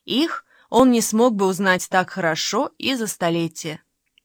Их он не смог бы узнать так хорошо и за столетия.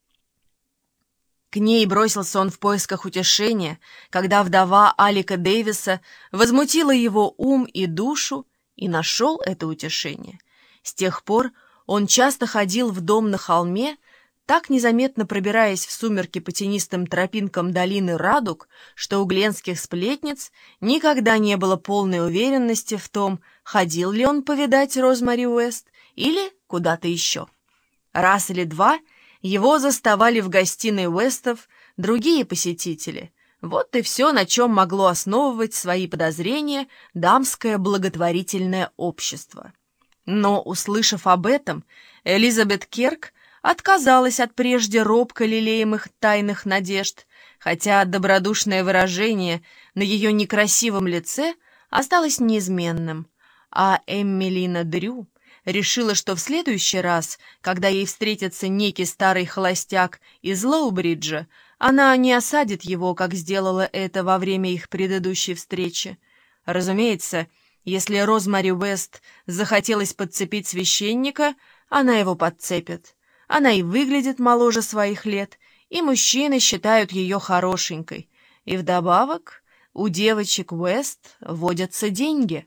К ней бросился он в поисках утешения, когда вдова Алика Дэвиса возмутила его ум и душу, и нашел это утешение. С тех пор он часто ходил в дом на холме, так незаметно пробираясь в сумерки по тенистым тропинкам долины Радуг, что у гленских сплетниц никогда не было полной уверенности в том, ходил ли он повидать Розмари Уэст или куда-то еще. Раз или два его заставали в гостиной Уэстов другие посетители. Вот и все, на чем могло основывать свои подозрения дамское благотворительное общество. Но, услышав об этом, Элизабет Керк отказалась от прежде робко лелеемых тайных надежд, хотя добродушное выражение на ее некрасивом лице осталось неизменным, а Эммелина Дрю решила, что в следующий раз, когда ей встретится некий старый холостяк из Лоубриджа, она не осадит его, как сделала это во время их предыдущей встречи. Разумеется, если Розмари Уэст захотелось подцепить священника, она его подцепит. Она и выглядит моложе своих лет, и мужчины считают ее хорошенькой. И вдобавок у девочек Уэст водятся деньги.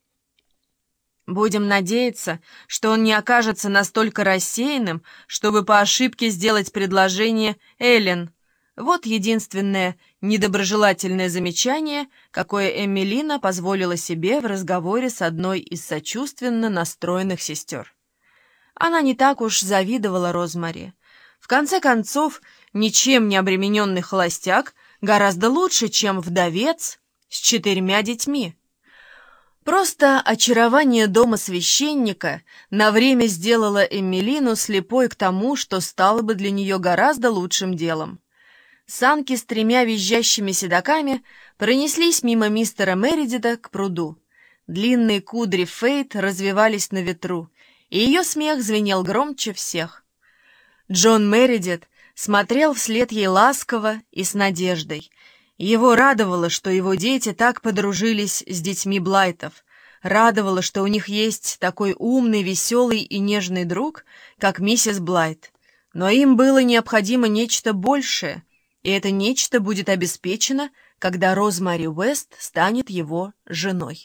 Будем надеяться, что он не окажется настолько рассеянным, чтобы по ошибке сделать предложение Эллен. Вот единственное недоброжелательное замечание, какое Эммелина позволила себе в разговоре с одной из сочувственно настроенных сестер. Она не так уж завидовала Розмари. В конце концов, ничем не обремененный холостяк гораздо лучше, чем вдовец с 4 детьми. Просто очарование дома священника на время сделало Эммелину слепой к тому, что стало бы для нее гораздо лучшим делом. Санки с 3 визжащими седоками пронеслись мимо мистера Мередита к пруду. Длинные кудри Фейт развивались на ветру, и ее смех звенел громче всех. Джон Мередит смотрел вслед ей ласково и с надеждой. Его радовало, что его дети так подружились с детьми Блайтов, радовало, что у них есть такой умный, веселый и нежный друг, как миссис Блайт. Но им было необходимо нечто большее, и это нечто будет обеспечено, когда Розмари Уэст станет его женой.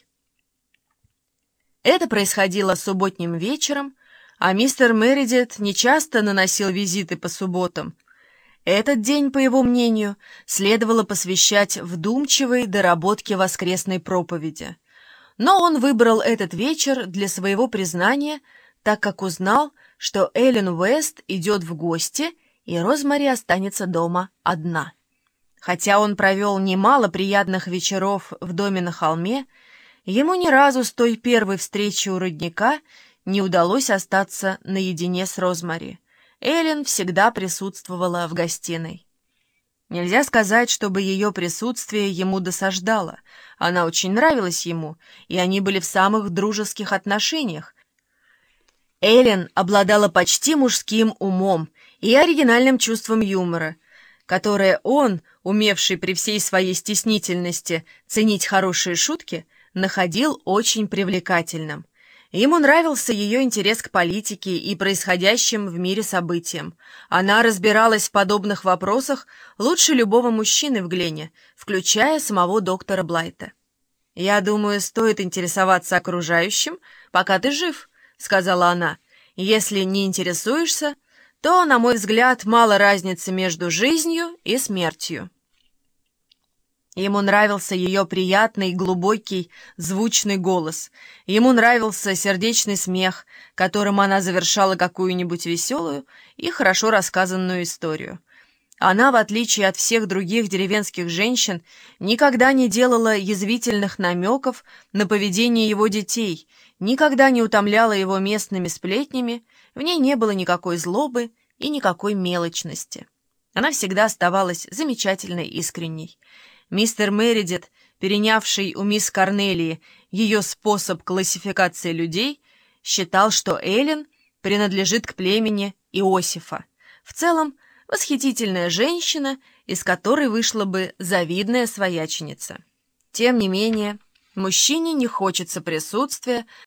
Это происходило субботним вечером, а мистер Мередит нечасто наносил визиты по субботам. Этот день, по его мнению, следовало посвящать вдумчивой доработке воскресной проповеди. Но он выбрал этот вечер для своего признания, так как узнал, что Эллен Уэст идет в гости, и Розмари останется дома одна. Хотя он провел немало приятных вечеров в доме на холме, ему ни разу с той первой встречи у родника не удалось остаться наедине с Розмари. Эллен всегда присутствовала в гостиной. Нельзя сказать, чтобы ее присутствие ему досаждало. Она очень нравилась ему, и они были в самых дружеских отношениях. Эллен обладала почти мужским умом и оригинальным чувством юмора, которое он, умевший при всей своей стеснительности ценить хорошие шутки, находил очень привлекательным. Ему нравился ее интерес к политике и происходящим в мире событиям. Она разбиралась в подобных вопросах лучше любого мужчины в Глене, включая самого доктора Блайта. «Я думаю, стоит интересоваться окружающим, пока ты жив», — сказала она. «Если не интересуешься, то, на мой взгляд, мало разницы между жизнью и смертью». Ему нравился ее приятный, глубокий, звучный голос. Ему нравился сердечный смех, которым она завершала какую-нибудь веселую и хорошо рассказанную историю. Она, в отличие от всех других деревенских женщин, никогда не делала язвительных намеков на поведение его детей, никогда не утомляла его местными сплетнями, в ней не было никакой злобы и никакой мелочности. Она всегда оставалась замечательной искренней. Мистер Мередит, перенявший у мисс Корнелии ее способ классификации людей, считал, что Эллен принадлежит к племени Иосифа. В целом, восхитительная женщина, из которой вышла бы завидная свояченица. Тем не менее, мужчине не хочется присутствия